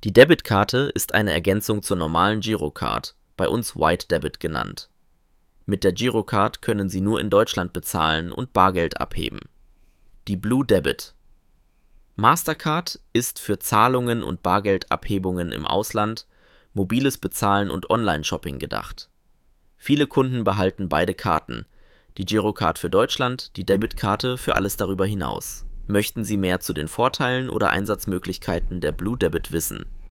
Die Debitkarte ist eine Ergänzung zur normalen Girocard, bei uns White Debit genannt. Mit der Girocard können Sie nur in Deutschland bezahlen und Bargeld abheben. Die Blue Debit. Mastercard ist für Zahlungen und Bargeldabhebungen im Ausland, mobiles Bezahlen und Online-Shopping gedacht. Viele Kunden behalten beide Karten, die Girocard für Deutschland, die Debitkarte für alles darüber hinaus. Möchten Sie mehr zu den Vorteilen oder Einsatzmöglichkeiten der Blue Debit wissen?